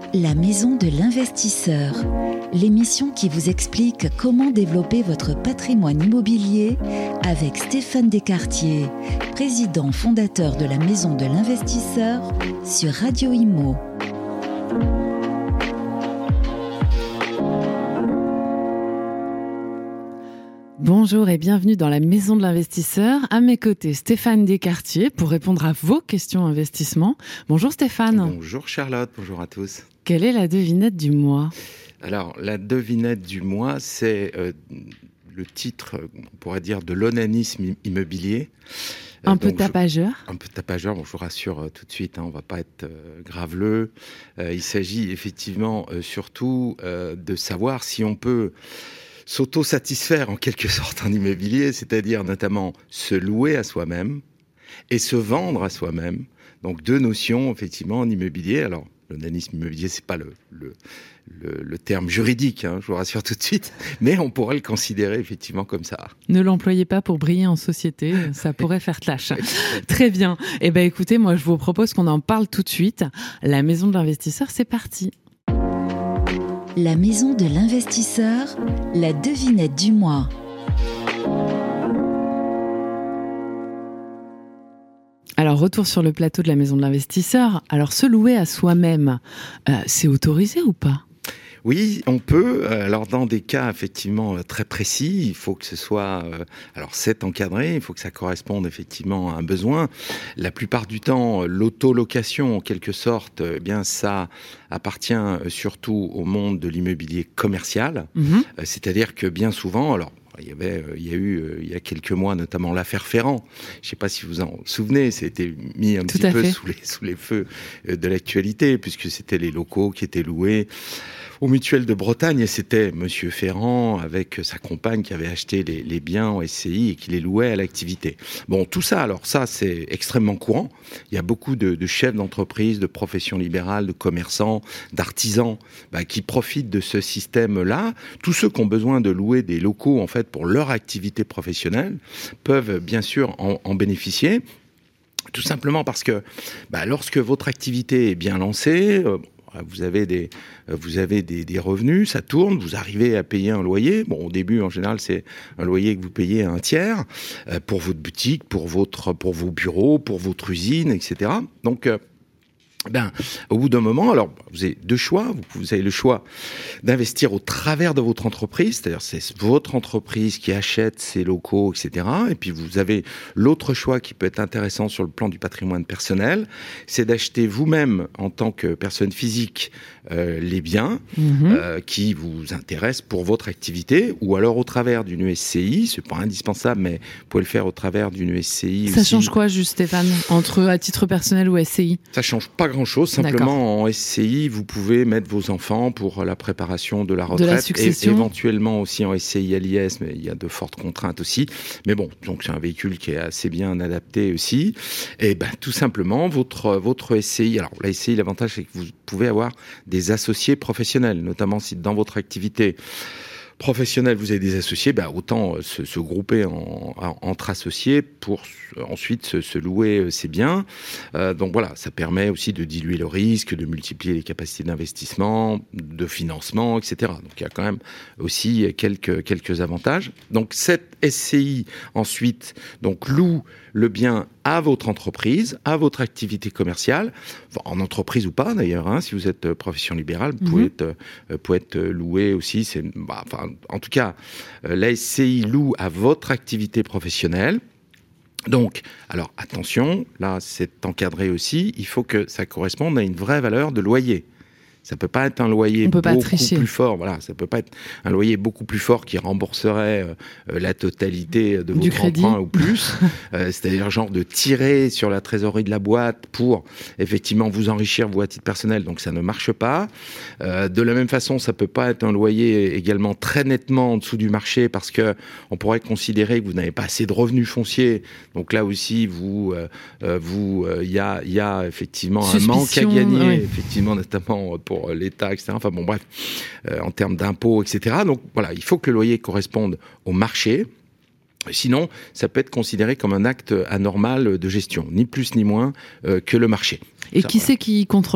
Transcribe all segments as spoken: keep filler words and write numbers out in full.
La Maison de l'Investisseur, l'émission qui vous explique comment développer votre patrimoine immobilier avec Stéphane Descartier, président fondateur de la Maison de l'Investisseur sur Radio Imo. Bonjour et bienvenue dans la Maison de l'Investisseur. À mes côtés, Stéphane Descartier pour répondre à vos questions investissement. Bonjour Stéphane. Bonjour Charlotte, bonjour à tous. Quelle est la devinette du mois ? Alors, la devinette du mois, c'est euh, le titre, on pourrait dire, de l'onanisme immobilier. Un peu tapageur. Un peu tapageur, bon, je vous rassure euh, tout de suite, hein, on ne va pas être euh, graveleux. Euh, il s'agit effectivement euh, surtout euh, de savoir si on peut s'auto-satisfaire en quelque sorte en immobilier, c'est-à-dire notamment se louer à soi-même et se vendre à soi-même. Donc deux notions effectivement en immobilier. Alors l'onanisme immobilier, c'est pas le, le, le, le terme juridique, hein, je vous rassure tout de suite, mais on pourrait le considérer effectivement comme ça. Ne l'employez pas pour briller en société, ça pourrait faire tâche. Très bien. Eh ben écoutez, moi je vous propose qu'on en parle tout de suite. La Maison de l'Investisseur, c'est parti. La Maison de l'Investisseur, la devinette du mois. Alors, retour sur le plateau de la Maison de l'Investisseur. Alors, se louer à soi-même, euh, c'est autorisé ou pas ? Oui, on peut. Alors, dans des cas effectivement très précis, il faut que ce soit... Euh, alors, c'est encadré, il faut que ça corresponde effectivement à un besoin. La plupart du temps, l'autolocation, en quelque sorte, eh bien, ça appartient surtout au monde de l'immobilier commercial. Mmh. Euh, c'est-à-dire que bien souvent... alors. Il y avait, il y a eu, il y a quelques mois, notamment l'affaire Ferrand. Je ne sais pas si vous en souvenez, ça a été mis un Tout petit peu fait. sous les, sous les feux de l'actualité, puisque c'était les locaux qui étaient loués au Mutuel de Bretagne, et c'était Monsieur Ferrand avec sa compagne qui avait acheté les, les biens en S C I et qui les louait à l'activité. Bon, tout ça, alors ça, c'est extrêmement courant. Il y a beaucoup de, de chefs d'entreprise, de professions libérales, de commerçants, d'artisans, bah, qui profitent de ce système-là. Tous ceux qui ont besoin de louer des locaux, en fait, pour leur activité professionnelle, peuvent bien sûr en, en bénéficier. Tout simplement parce que bah, lorsque votre activité est bien lancée, euh, vous avez des vous avez des, des revenus, ça tourne, vous arrivez à payer un loyer. Bon, au début, en général, c'est un loyer que vous payez à un tiers euh, pour votre boutique, pour votre pour vos bureaux, pour votre usine, et cetera. Donc euh, Ben, au bout d'un moment, alors vous avez deux choix. Vous, vous avez le choix d'investir au travers de votre entreprise, c'est-à-dire c'est votre entreprise qui achète ces locaux, et cetera. Et puis vous avez l'autre choix qui peut être intéressant sur le plan du patrimoine personnel, c'est d'acheter vous-même en tant que personne physique euh, les biens mmh. euh, qui vous intéressent pour votre activité, ou alors au travers d'une S C I. C'est pas indispensable, mais vous pouvez le faire au travers d'une S C I. Ça aussi. change quoi, juste Stéphane, entre à titre personnel ou S C I ? Ça change pas grand-chose, simplement D'accord. En S C I, vous pouvez mettre vos enfants pour la préparation de la retraite, de la succession. Et éventuellement aussi en S C I à l'I S, mais il y a de fortes contraintes aussi. Mais bon, donc c'est un véhicule qui est assez bien adapté aussi. Et ben tout simplement, votre votre S C I, alors la S C I, l'avantage c'est que vous pouvez avoir des associés professionnels, notamment si dans votre activité professionnel, vous avez des associés, bah autant se, se grouper en, en, entre associés pour ensuite se, se louer ses biens. Euh, donc voilà, ça permet aussi de diluer le risque, de multiplier les capacités d'investissement, de financement, et cetera. Donc il y a quand même aussi quelques quelques avantages. Donc cette S C I ensuite donc loue le bien à votre entreprise, à votre activité commerciale, en entreprise ou pas d'ailleurs, hein, si vous êtes profession libérale, vous pouvez, mmh. être, euh, pouvez être loué aussi. C'est, bah, enfin, en tout cas, euh, la S C I loue à votre activité professionnelle. Donc, alors attention, là c'est encadré aussi, il faut que ça corresponde à une vraie valeur de loyer. Ça peut pas être un loyer beaucoup plus fort. Voilà, ça peut pas être un loyer beaucoup plus fort qui rembourserait euh, la totalité de votre emprunt ou plus. euh, c'est-à-dire genre de tirer sur la trésorerie de la boîte pour effectivement vous enrichir vous à titre personnel. Donc ça ne marche pas. Euh, de la même façon, ça peut pas être un loyer également très nettement en dessous du marché parce que on pourrait considérer que vous n'avez pas assez de revenus fonciers. Donc là aussi, vous, euh, vous, il euh, y a, il y a effectivement Suspicion, un manque à gagner, oui. effectivement notamment pour l'État, et cetera. Enfin bon, bref, euh, en termes d'impôts, et cetera. Donc voilà, il faut que le loyer corresponde au marché. Sinon, ça peut être considéré comme un acte anormal de gestion, ni plus ni moins euh, que le marché. Et ça, qui voilà. c'est qui contrôle ça ?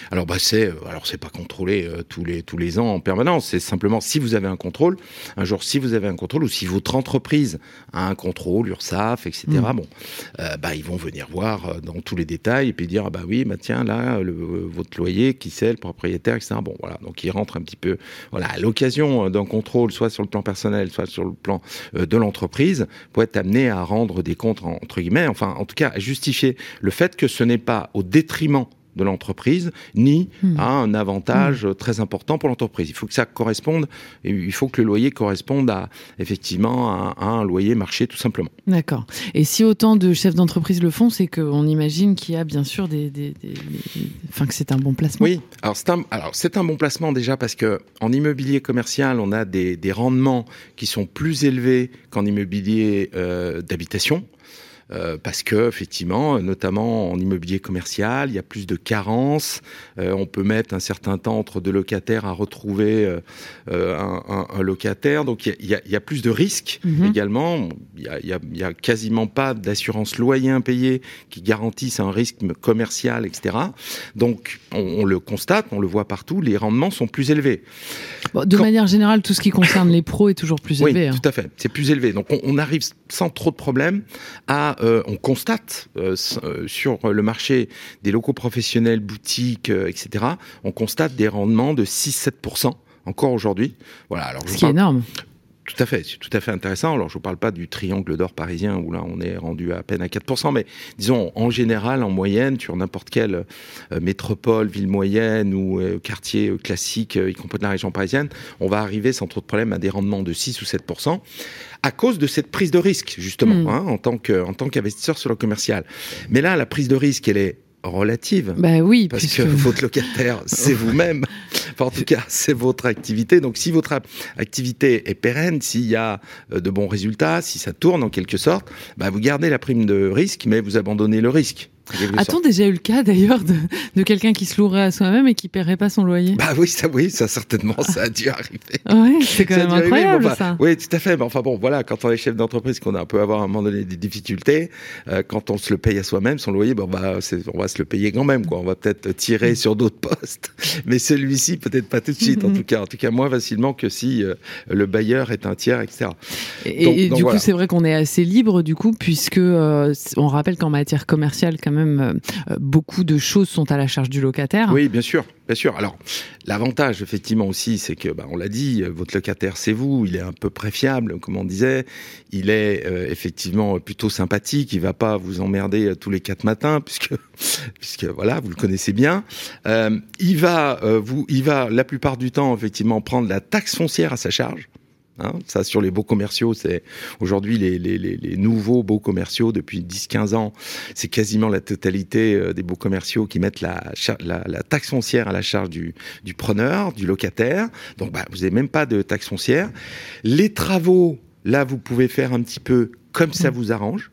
Alors bah c'est alors c'est pas contrôlé euh, tous les tous les ans en permanence. C'est simplement si vous avez un contrôle, un jour si vous avez un contrôle ou si votre entreprise a un contrôle, URSSAF, et cetera. Mmh. Bon, euh, bah ils vont venir voir dans tous les détails et puis dire ah bah oui, bah tiens là le, votre loyer, qui c'est le propriétaire, et cetera. Bon voilà, donc ils rentrent un petit peu voilà à l'occasion d'un contrôle, soit sur le plan personnel, soit sur le plan euh, de l'entreprise, pour être amené à rendre des comptes entre guillemets, enfin en tout cas à justifier le fait que ce n'est pas au détriment de l'entreprise, ni mmh. à un avantage mmh. très important pour l'entreprise. Il faut que ça corresponde, et il faut que le loyer corresponde à, effectivement, à, à un loyer marché, tout simplement. D'accord. Et si autant de chefs d'entreprise le font, c'est qu'on imagine qu'il y a bien sûr des, des, des, des... Enfin, que c'est un bon placement. Oui. Alors, c'est un, alors, c'est un bon placement déjà parce que en immobilier commercial, on a des, des rendements qui sont plus élevés qu'en immobilier euh, d'habitation. Euh, parce que effectivement, notamment en immobilier commercial, il y a plus de carences. Euh, on peut mettre un certain temps entre deux locataires à retrouver euh, un, un, un locataire. Donc il y a, il y a plus de risques mmh. également. Il y a, il y a, il y a quasiment pas d'assurance loyer impayé qui garantissent un risque commercial, et cetera. Donc on, on le constate, on le voit partout. Les rendements sont plus élevés. Bon, de Quand... manière générale, tout ce qui concerne les pros est toujours plus élevé. Oui, hein. tout à fait. C'est plus élevé. Donc on, on arrive sans trop de problèmes à Euh, on constate euh, sur le marché des locaux professionnels, boutiques, euh, et cetera, on constate des rendements de six à sept pour cent encore aujourd'hui. Voilà. Alors, Ce qui parle... est énorme. Tout à fait, c'est tout à fait intéressant. Alors, je vous parle pas du triangle d'or parisien où là, on est rendu à peine à quatre pour cent, mais disons, en général, en moyenne, sur n'importe quelle euh, métropole, ville moyenne ou euh, quartier euh, classique, euh, y compris de la région parisienne, on va arriver sans trop de problème à des rendements de six ou sept pour cent à cause de cette prise de risque, justement, mmh. hein, en tant que, en tant qu'investisseur sur le commercial. Mais là, la prise de risque, elle est relative. Bah oui, parce puisque... que votre locataire, c'est vous-même. Enfin, en tout cas, c'est votre activité. Donc, si votre activité est pérenne, s'il y a de bons résultats, si ça tourne en quelque sorte, bah, vous gardez la prime de risque, mais vous abandonnez le risque. A-t-on déjà eu le cas d'ailleurs de, de quelqu'un qui se louerait à soi-même et qui paierait pas son loyer ? Bah oui, ça, oui, ça certainement, ça a dû arriver. Oui, c'est quand ça même incroyable bon, ça. Oui, tout à fait. Mais enfin bon, voilà, quand on est chef d'entreprise, qu'on a, peut avoir à un moment donné des difficultés, euh, quand on se le paye à soi-même, son loyer, bon bah, c'est, on va se le payer quand même, quoi. On va peut-être tirer sur d'autres postes, mais celui-ci peut-être pas tout de suite. En tout cas, en tout cas, moins facilement que si euh, le bailleur est un tiers, et cetera. Et, donc, et donc, du voilà. coup, c'est vrai qu'on est assez libre du coup, puisque euh, on rappelle qu'en matière commerciale, quand même. Euh, beaucoup de choses sont à la charge du locataire. Oui, bien sûr, bien sûr. Alors, l'avantage, effectivement, aussi, c'est que, bah, on l'a dit, votre locataire, c'est vous. Il est un peu près fiable, comme on disait. Il est euh, effectivement plutôt sympathique. Il va pas vous emmerder tous les quatre matins, puisque, puisque voilà, vous le connaissez bien. Euh, il va, euh, vous, il va la plupart du temps, effectivement, prendre la taxe foncière à sa charge. Hein, ça, sur les baux commerciaux, c'est aujourd'hui les, les, les, les nouveaux baux commerciaux depuis dix à quinze ans, c'est quasiment la totalité des baux commerciaux qui mettent la, la, la taxe foncière à la charge du, du preneur, du locataire. Donc, bah, vous n'avez même pas de taxe foncière. Les travaux, là, vous pouvez faire un petit peu comme ça vous arrange.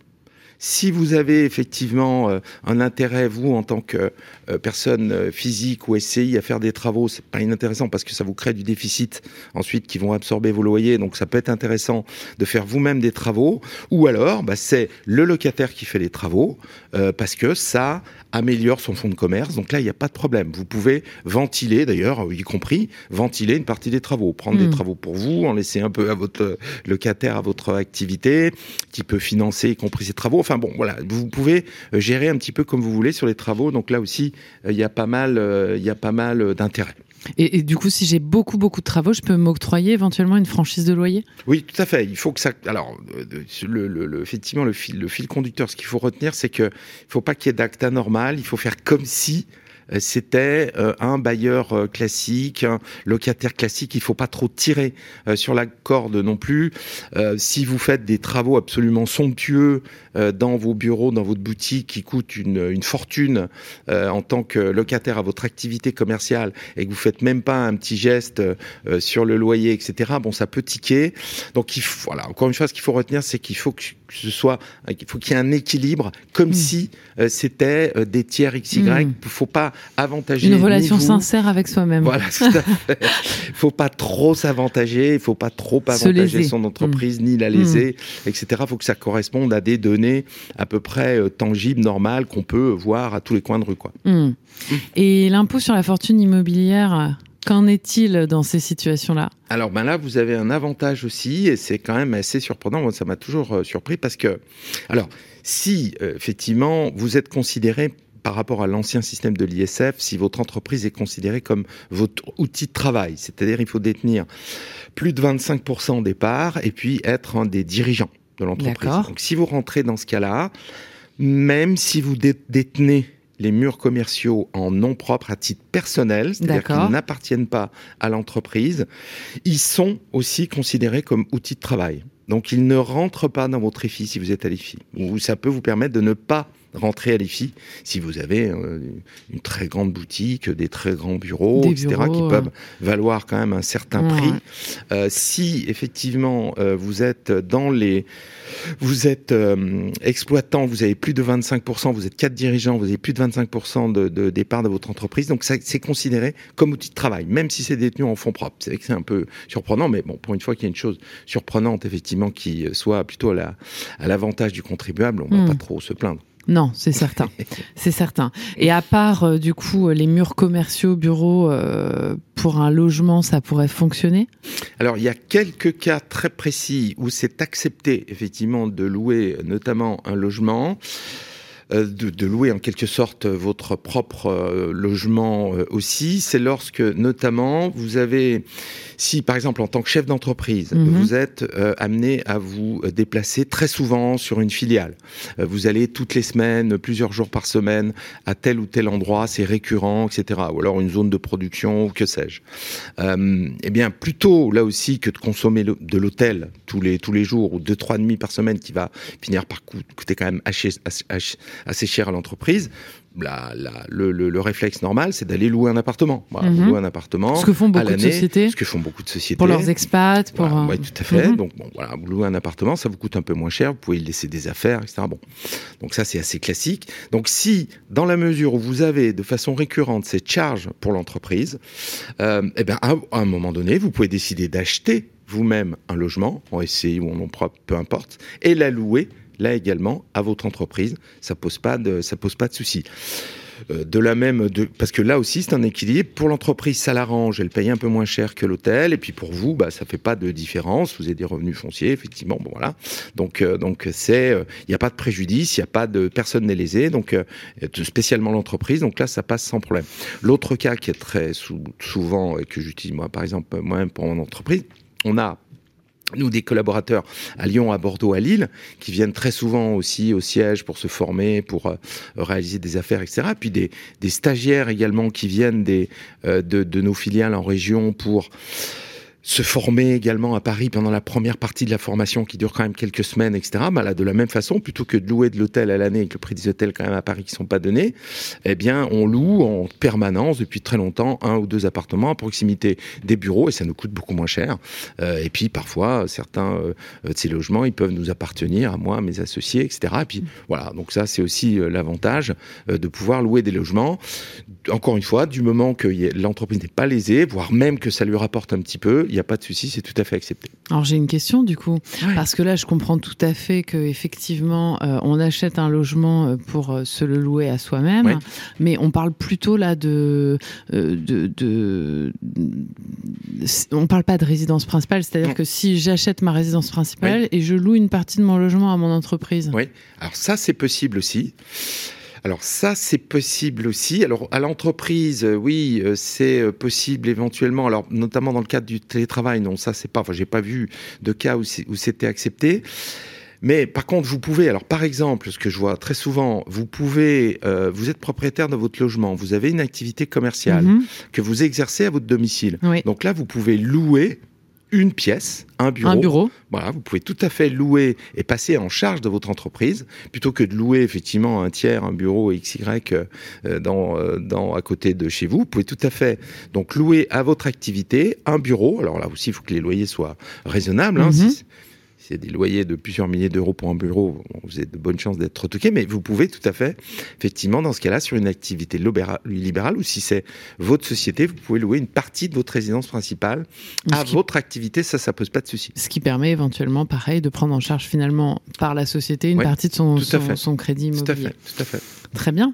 Si vous avez effectivement euh, un intérêt, vous, en tant que euh, personne euh, physique ou S C I, à faire des travaux, c'est pas inintéressant parce que ça vous crée du déficit ensuite qui vont absorber vos loyers. Donc ça peut être intéressant de faire vous-même des travaux. Ou alors, bah, c'est le locataire qui fait les travaux euh, parce que ça améliore son fonds de commerce. Donc là, il n'y a pas de problème. Vous pouvez ventiler, d'ailleurs, y compris ventiler une partie des travaux. Prendre mmh. des travaux pour vous, en laisser un peu à votre locataire, à votre activité, qui peut financer y compris ses travaux. Enfin bon, voilà, vous pouvez gérer un petit peu comme vous voulez sur les travaux. Donc là aussi, il y a pas mal, il y a pas mal d'intérêt. Et, et du coup, si j'ai beaucoup, beaucoup de travaux, je peux m'octroyer éventuellement une franchise de loyer ? Oui, tout à fait. Il faut que ça... Alors, le, le, le, effectivement, le fil, le fil conducteur, ce qu'il faut retenir, c'est qu'il ne faut pas qu'il y ait d'acte anormal. Il faut faire comme si c'était euh, un bailleur euh, classique, un locataire classique. Il faut pas trop tirer euh, sur la corde non plus. Euh, si vous faites des travaux absolument somptueux euh, dans vos bureaux, dans votre boutique, qui coûtent une, une fortune euh, en tant que locataire à votre activité commerciale, et que vous faites même pas un petit geste euh, sur le loyer, et cetera. Bon, ça peut tiquer. Donc, il faut, voilà. Encore une fois, ce qu'il faut retenir, c'est qu'il faut que ce soit, il faut qu'il y ait un équilibre, comme mmh. si euh, c'était euh, des tiers X Y. Mmh. Faut pas avantager. Une relation vous. sincère avec soi-même. Voilà, tout à fait. Il faut pas trop s'avantager, il faut pas trop avantager son entreprise, mmh. ni la léser, mmh. et cetera. Il faut que ça corresponde à des données à peu près euh, tangibles, normales, qu'on peut voir à tous les coins de rue, quoi. Mmh. Mmh. Et l'impôt sur la fortune immobilière, qu'en est-il dans ces situations-là ? Alors ben là, vous avez un avantage aussi, et c'est quand même assez surprenant. Moi, ça m'a toujours euh, surpris parce que, alors, si euh, effectivement vous êtes considéré par rapport à l'ancien système de l'I S F, si votre entreprise est considérée comme votre outil de travail, c'est-à-dire il faut détenir plus de vingt-cinq pour cent des parts et puis être un des dirigeants de l'entreprise. D'accord. Donc si vous rentrez dans ce cas-là, même si vous dé- détenez les murs commerciaux en nom propre à titre personnel, c'est-à-dire D'accord. qu'ils n'appartiennent pas à l'entreprise, ils sont aussi considérés comme outils de travail. Donc ils ne rentrent pas dans votre I F I si vous êtes à l'I F I. Ou ça peut vous permettre de ne pas rentrer à l'I F I si vous avez euh, une très grande boutique, des très grands bureaux, des et cetera, bureaux, qui ouais. peuvent valoir quand même un certain Ouais. prix. Euh, si effectivement euh, vous êtes dans les, vous êtes euh, exploitant, vous avez plus de vingt-cinq pour cent, vous êtes quatre dirigeants, vous avez plus de vingt-cinq pour cent de, de départ de votre entreprise, donc ça, c'est considéré comme outil de travail, même si c'est détenu en fonds propres. C'est vrai que c'est un peu surprenant, mais bon, pour une fois qu'il y a une chose surprenante effectivement qui soit plutôt à, la, à l'avantage du contribuable, on ne va mmh. pas trop se plaindre. Non, c'est certain, c'est certain. Et à part euh, du coup les murs commerciaux, bureaux, euh, pour un logement, ça pourrait fonctionner ? Alors il y a quelques cas très précis où c'est accepté effectivement de louer notamment un logement. De, de louer en quelque sorte votre propre euh, logement euh, aussi, c'est lorsque notamment vous avez, si par exemple en tant que chef d'entreprise, mmh. vous êtes euh, amené à vous déplacer très souvent sur une filiale, euh, vous allez toutes les semaines, plusieurs jours par semaine à tel ou tel endroit, c'est récurrent, et cetera. Ou alors une zone de production, ou que sais-je. Euh, eh bien plutôt là aussi que de consommer le, de l'hôtel tous les tous les jours ou deux trois nuits par semaine qui va finir par coûter quand même assez, assez, assez cher à l'entreprise, la, la, le, le, le réflexe normal, c'est d'aller louer un appartement. Voilà, mmh. louer un appartement ce que font beaucoup à l'année, de sociétés. Ce que font beaucoup de sociétés. Pour leurs expats. Pour... Voilà, euh... oui, tout à fait. Mmh. Donc, bon, voilà, vous louez un appartement, ça vous coûte un peu moins cher, vous pouvez y laisser des affaires, et cetera. Bon. Donc ça, c'est assez classique. Donc si, dans la mesure où vous avez de façon récurrente cette charge pour l'entreprise, euh, eh ben, à, à un moment donné, vous pouvez décider d'acheter vous-même un logement, en S C I ou en nom propre, peu importe, et la louer là également à votre entreprise, ça pose pas de ça pose pas de souci. Euh, de la même de parce que là aussi c'est un équilibre. Pour l'entreprise, ça l'arrange, elle paye un peu moins cher que l'hôtel, et puis pour vous, bah ça fait pas de différence. Vous avez des revenus fonciers, effectivement. Bon voilà. Donc euh, donc c'est il euh, y a pas de préjudice, il y a pas de personne n'est lésée. Donc euh, spécialement l'entreprise. Donc là ça passe sans problème. L'autre cas qui est très sou- souvent et que j'utilise moi par exemple moi-même pour mon entreprise, on a nous, des collaborateurs à Lyon, à Bordeaux, à Lille, qui viennent très souvent aussi au siège pour se former, pour euh, réaliser des affaires, et cetera. Puis des, des stagiaires également qui viennent des, euh, de, de nos filiales en région pour se former également à Paris pendant la première partie de la formation qui dure quand même quelques semaines, et cetera. Bah là, de la même façon, plutôt que de louer de l'hôtel à l'année avec le prix des hôtels quand même à Paris qui sont pas donnés, eh bien, on loue en permanence depuis très longtemps un ou deux appartements à proximité des bureaux et ça nous coûte beaucoup moins cher. Euh, et puis parfois, certains euh, de ces logements, ils peuvent nous appartenir à moi, à mes associés, et cetera. Et puis voilà, donc ça, c'est aussi euh, l'avantage euh, de pouvoir louer des logements. Encore une fois, du moment que y a, l'entreprise n'est pas lésée, voire même que ça lui rapporte un petit peu, il n'y a pas de souci, c'est tout à fait accepté. Alors j'ai une question du coup, ouais. parce que là je comprends tout à fait que effectivement euh, on achète un logement pour euh, se le louer à soi-même, ouais. mais on parle plutôt là de, euh, de, de, de, on parle pas de résidence principale, c'est-à-dire non. que si j'achète ma résidence principale oui. et je loue une partie de mon logement à mon entreprise. Oui, alors ça c'est possible aussi. Alors ça, c'est possible aussi. Alors à l'entreprise, euh, oui, euh, c'est euh, possible éventuellement. Alors notamment dans le cadre du télétravail, non, ça c'est pas. Enfin, j'ai pas vu de cas où, c'est, où c'était accepté. Mais par contre, vous pouvez. Alors par exemple, ce que je vois très souvent, vous pouvez. Euh, vous êtes propriétaire de votre logement. Vous avez une activité commerciale mm-hmm. que vous exercez à votre domicile. Oui. Donc là, vous pouvez louer une pièce, un bureau. Un bureau. Voilà, vous pouvez tout à fait louer et passer en charge de votre entreprise, plutôt que de louer effectivement un tiers, un bureau X Y euh, dans, euh, dans, à côté de chez vous. Vous pouvez tout à fait donc louer à votre activité un bureau. Alors là aussi, il faut que les loyers soient raisonnables. Hein, mm-hmm. si c'est des loyers de plusieurs milliers d'euros pour un bureau, vous avez de bonnes chances d'être retoqué, mais vous pouvez tout à fait, effectivement, dans ce cas-là, sur une activité libérale, ou si c'est votre société, vous pouvez louer une partie de votre résidence principale à qui, votre activité, ça, ça pose pas de souci. Ce qui permet éventuellement, pareil, de prendre en charge finalement par la société une oui, partie de son, son, son crédit immobilier. Tout à fait, tout à fait. Très bien.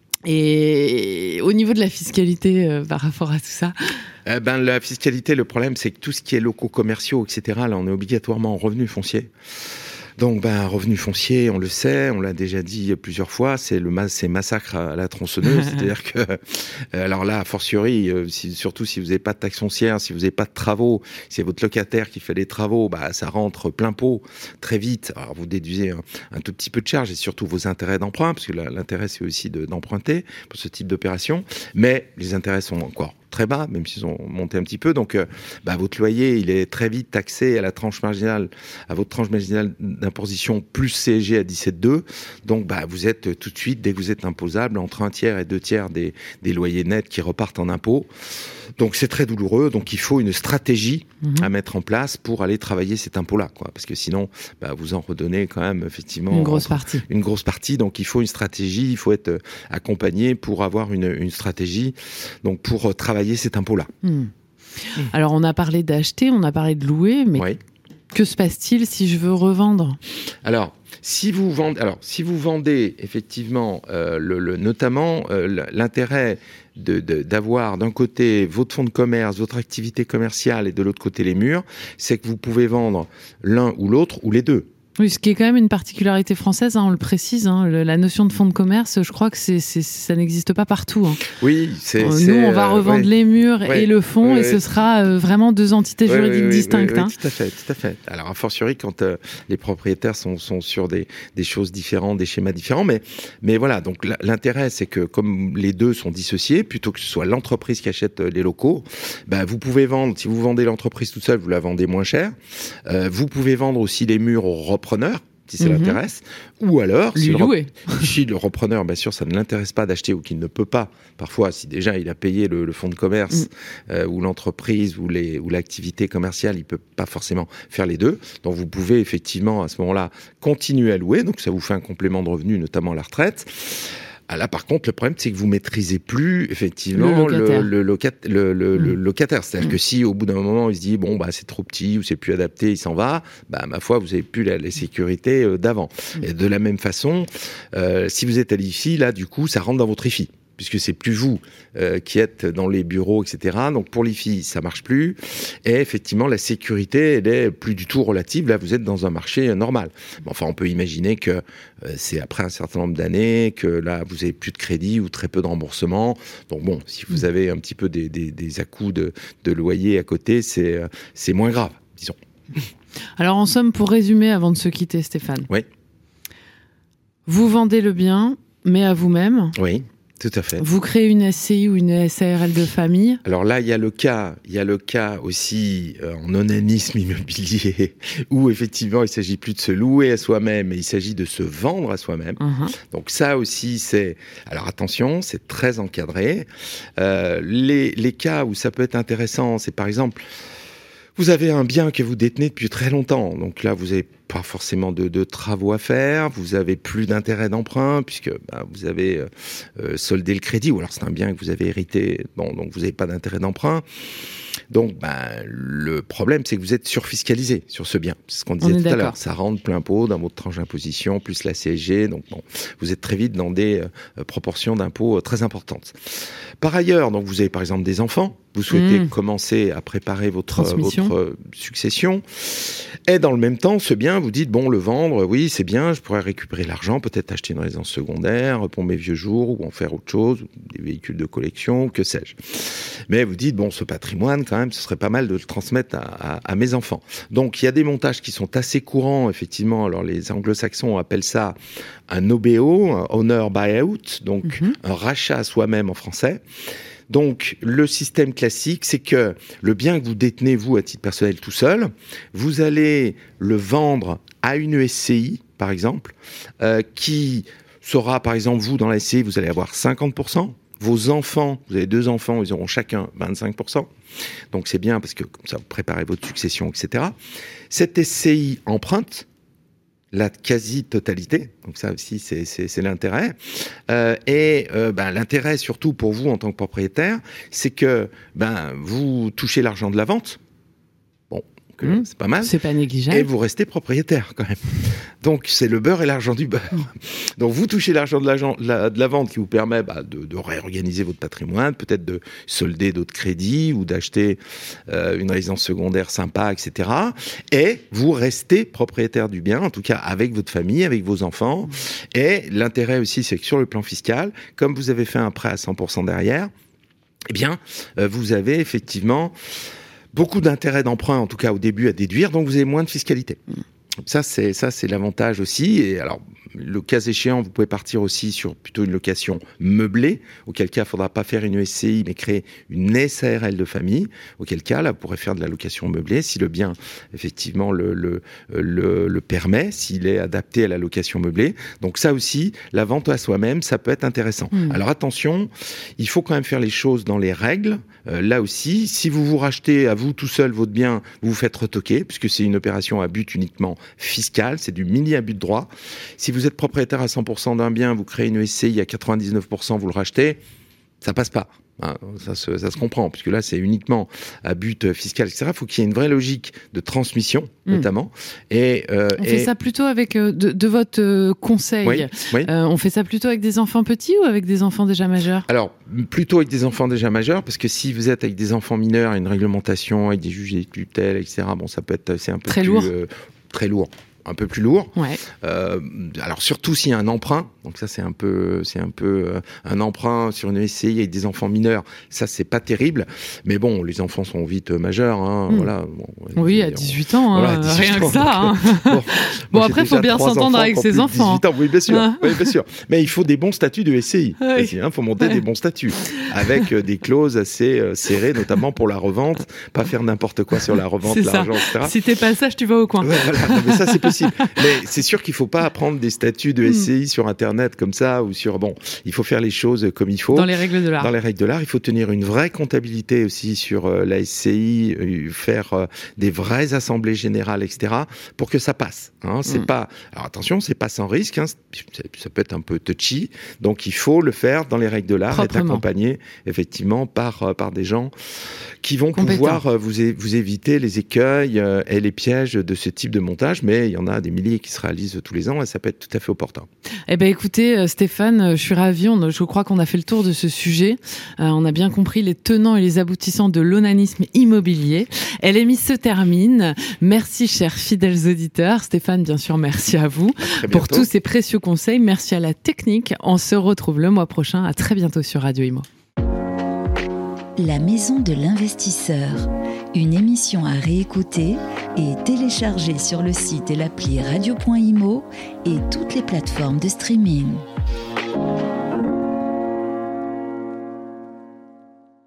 Et au niveau de la fiscalité euh, par rapport à tout ça eh ben, la fiscalité, le problème, c'est que tout ce qui est locaux commerciaux, et cetera, là, on est obligatoirement en revenu foncier. Donc, ben, revenu foncier, on le sait, on l'a déjà dit plusieurs fois, c'est le ma- c'est massacre à la tronçonneuse. C'est-à-dire que, alors là, a fortiori, euh, si, surtout si vous n'avez pas de taxe foncière, si vous n'avez pas de travaux, si c'est votre locataire qui fait les travaux, bah, ça rentre plein pot très vite. Alors, vous déduisez un, un tout petit peu de charge et surtout vos intérêts d'emprunt, parce que la, l'intérêt, c'est aussi de, d'emprunter pour ce type d'opération. Mais les intérêts sont encore très bas, même s'ils ont monté un petit peu. Donc, euh, bah, votre loyer, il est très vite taxé à la tranche marginale, à votre tranche marginale d'imposition plus C S G à dix-sept virgule deux. Donc, bah, vous êtes tout de suite, dès que vous êtes imposable, entre un tiers et deux tiers des, des loyers nets qui repartent en impôts. Donc, c'est très douloureux. Donc, il faut une stratégie mmh. à mettre en place pour aller travailler cet impôt-là, quoi. Parce que sinon, bah, vous en redonnez quand même, effectivement. Une grosse partie. Une grosse partie. Donc, il faut une stratégie. Il faut être accompagné pour avoir une, une stratégie. Donc, pour travailler cet impôt-là. Mmh. Mmh. Alors, on a parlé d'acheter, on a parlé de louer, mais oui. Que se passe-t-il si je veux revendre ? Alors, si vous vendez, alors, si vous vendez effectivement, euh, le, le, notamment euh, l'intérêt de, de, d'avoir d'un côté votre fonds de commerce, votre activité commerciale et de l'autre côté les murs, c'est que vous pouvez vendre l'un ou l'autre ou les deux. Oui, ce qui est quand même une particularité française, hein, on le précise, hein, le, la notion de fonds de commerce, je crois que c'est, c'est, ça n'existe pas partout. Hein. Oui, c'est... Nous, c'est, on va revendre euh, les murs ouais, et le fonds, ouais, et ce sera euh, vraiment deux entités ouais, juridiques ouais, distinctes. Ouais, ouais, hein. Tout à fait, tout à fait. Alors, a fortiori, quand euh, les propriétaires sont, sont sur des, des choses différentes, des schémas différents, mais, mais voilà, donc l'intérêt, c'est que comme les deux sont dissociés, plutôt que ce soit l'entreprise qui achète les locaux, bah, vous pouvez vendre, si vous vendez l'entreprise toute seule, vous la vendez moins cher. Euh, vous pouvez vendre aussi les murs aux repreneurs, si ça mmh. l'intéresse, ou alors, lui si, louer. Le rep... si le repreneur, bien sûr, ça ne l'intéresse pas d'acheter ou qu'il ne peut pas, parfois, si déjà il a payé le, le fonds de commerce, mmh. euh, ou l'entreprise, ou, les, ou l'activité commerciale, il ne peut pas forcément faire les deux. Donc, vous pouvez effectivement, à ce moment-là, continuer à louer, donc ça vous fait un complément de revenu, notamment à la retraite. Ah là, par contre, le problème, c'est que vous maîtrisez plus, effectivement, le locataire. Le, le, loca- le, le, mmh. le locataire. C'est-à-dire mmh. que si, au bout d'un moment, il se dit, bon, bah, c'est trop petit ou c'est plus adapté, il s'en va, bah, ma foi, vous n'avez plus la, les sécurités euh, d'avant. Mmh. Et de la même façon, euh, si vous êtes à l'I F I, là, du coup, ça rentre dans votre I F I. Puisque c'est plus vous euh, qui êtes dans les bureaux, et cetera. Donc pour l'I F I, ça marche plus. Et effectivement, la sécurité, elle est plus du tout relative. Là, vous êtes dans un marché euh, normal. Bon, enfin, on peut imaginer que euh, c'est après un certain nombre d'années que là, vous avez plus de crédit ou très peu de remboursement. Donc bon, si vous avez un petit peu des, des, des à-coups de, de loyer à côté, c'est, euh, c'est moins grave, disons. Alors en somme, pour résumer, avant de se quitter, Stéphane. Oui. Vous vendez le bien, mais à vous-même. Oui. Tout à fait. Vous créez une S C I ou une S A R L de famille. Alors là, il y a le cas, il y a le cas aussi euh, en onanisme immobilier où effectivement, il s'agit plus de se louer à soi-même, mais il s'agit de se vendre à soi-même. Uh-huh. Donc ça aussi, c'est. Alors attention, c'est très encadré. Euh, les les cas où ça peut être intéressant, c'est par exemple, vous avez un bien que vous détenez depuis très longtemps. Donc là, vous n'avez pas forcément de, de travaux à faire, vous avez plus d'intérêt d'emprunt puisque bah, vous avez euh, soldé le crédit, ou alors c'est un bien que vous avez hérité, bon, donc vous n'avez pas d'intérêt d'emprunt. Donc, bah, le problème, c'est que vous êtes surfiscalisé sur ce bien. C'est ce qu'on disait tout d'accord. à l'heure. Ça rentre plein pot dans votre tranche d'imposition, plus la C S G. Donc, bon, vous êtes très vite dans des euh, proportions d'impôts euh, très importantes. Par ailleurs, donc, vous avez par exemple des enfants. Vous souhaitez mmh. commencer à préparer votre, votre euh, succession. Et dans le même temps, ce bien, vous dites, bon, le vendre, oui, c'est bien, je pourrais récupérer l'argent, peut-être acheter une résidence secondaire pour mes vieux jours, ou en faire autre chose, des véhicules de collection, que sais-je. Mais vous dites, bon, ce patrimoine, quand même, ce serait pas mal de le transmettre à, à, à mes enfants. Donc, il y a des montages qui sont assez courants, effectivement. Alors, les anglo-saxons appellent ça un O B O, un owner buyout, donc mm-hmm. un rachat à soi-même en français. Donc, le système classique, c'est que le bien que vous détenez, vous, à titre personnel, tout seul, vous allez le vendre à une S C I, par exemple, euh, qui sera, par exemple, vous, dans la S C I, vous allez avoir cinquante pour cent, Vos enfants, vous avez deux enfants, ils auront chacun vingt-cinq pour cent. Donc c'est bien parce que comme ça, vous préparez votre succession, et cetera. Cette S C I emprunte la quasi-totalité, donc ça aussi c'est, c'est, c'est l'intérêt. Euh, et euh, ben, l'intérêt surtout pour vous en tant que propriétaire, c'est que ben, vous touchez l'argent de la vente. Bon, mmh, c'est pas mal. C'est pas négligeable. Et vous restez propriétaire quand même. Donc c'est le beurre et l'argent du beurre. Donc vous touchez l'argent de, de, la, de la vente qui vous permet bah, de, de réorganiser votre patrimoine, peut-être de solder d'autres crédits ou d'acheter euh, une résidence secondaire sympa, et cetera. Et vous restez propriétaire du bien, en tout cas avec votre famille, avec vos enfants. Et l'intérêt aussi, c'est que sur le plan fiscal, comme vous avez fait un prêt à cent pour cent derrière, eh bien, euh, vous avez effectivement beaucoup d'intérêts d'emprunt, en tout cas au début, à déduire, donc vous avez moins de fiscalité. Ça, c'est, ça, c'est l'avantage aussi. Et alors, le cas échéant, vous pouvez partir aussi sur plutôt une location meublée, auquel cas, il ne faudra pas faire une S C I, mais créer une S A R L de famille, auquel cas, là, vous pourrez faire de la location meublée, si le bien, effectivement, le, le, le, le permet, s'il est adapté à la location meublée. Donc ça aussi, la vente à soi-même, ça peut être intéressant. Mmh. Alors attention, il faut quand même faire les choses dans les règles. Euh, là aussi, si vous vous rachetez à vous tout seul votre bien, vous vous faites retoquer, puisque c'est une opération à but uniquement fiscal, c'est du mini abus de droit. Si vous êtes propriétaire à cent pour cent d'un bien, vous créez une S C I à quatre-vingt-dix-neuf pour cent, vous le rachetez, ça passe pas. Hein, ça, se, ça se comprend, puisque là, c'est uniquement à but fiscal, et cetera. Il faut qu'il y ait une vraie logique de transmission, mmh. notamment. Et, euh, on et... fait ça plutôt avec, euh, de, de votre euh, conseil, oui, oui. Euh, on fait ça plutôt avec des enfants petits ou avec des enfants déjà majeurs ? Alors, plutôt avec des enfants déjà majeurs, parce que si vous êtes avec des enfants mineurs, une réglementation, avec des juges et tutelles, et cetera, bon, ça peut être, c'est un peu très plus... lourd. Euh, très lourd. Un peu plus lourd. Ouais. Euh, alors surtout s'il y a un emprunt. Donc ça c'est un peu, c'est un peu euh, un emprunt sur une S C I avec des enfants mineurs. Ça c'est pas terrible. Mais bon, les enfants sont vite majeurs. Hein, mmh. Voilà. Bon, oui, à dix-huit ans, hein, voilà, à dix-huit rien ans, que ça. Hein. bon, bon après, il faut bien s'entendre avec ses enfants. dix-huit ans, oui, bien sûr. Ah. Oui, bien sûr. Mais il faut des bons statuts de S C I. Il oui. hein, faut monter ouais. des bons statuts avec euh, des clauses assez euh, serrées, notamment pour la revente. Pas faire n'importe quoi sur la revente, c'est l'argent, ça. et cetera. Si t'es pas sage, tu vas au coin. Ouais, voilà. Non, mais ça c'est possible. Mais c'est sûr qu'il faut pas prendre des statuts de S C I mmh. sur Internet comme ça ou sur bon. Il faut faire les choses comme il faut. Dans les règles de l'art. Dans les règles de l'art, il faut tenir une vraie comptabilité aussi sur euh, la S C I, euh, faire euh, des vraies assemblées générales, et cetera, pour que ça passe. Hein. C'est mmh. pas. Alors attention, c'est pas sans risque. Hein. Ça peut être un peu touchy. Donc il faut le faire dans les règles de l'art, être accompagné effectivement par euh, par des gens qui vont Compétent. pouvoir euh, vous é- vous éviter les écueils euh, et les pièges de ce type de montage. Mais il y en a des milliers qui se réalisent tous les ans et ça peut être tout à fait opportun. Eh ben écoutez Stéphane, je suis ravie, on, je crois qu'on a fait le tour de ce sujet, euh, on a bien compris les tenants et les aboutissants de l'onanisme immobilier. L M I se termine, merci chers fidèles auditeurs, Stéphane bien sûr merci à vous à pour tous ces précieux conseils, merci à la technique, on se retrouve le mois prochain, à très bientôt sur Radio Imo. La Maison de l'Investisseur, une émission à réécouter et télécharger sur le site et l'appli radio point imo et toutes les plateformes de streaming.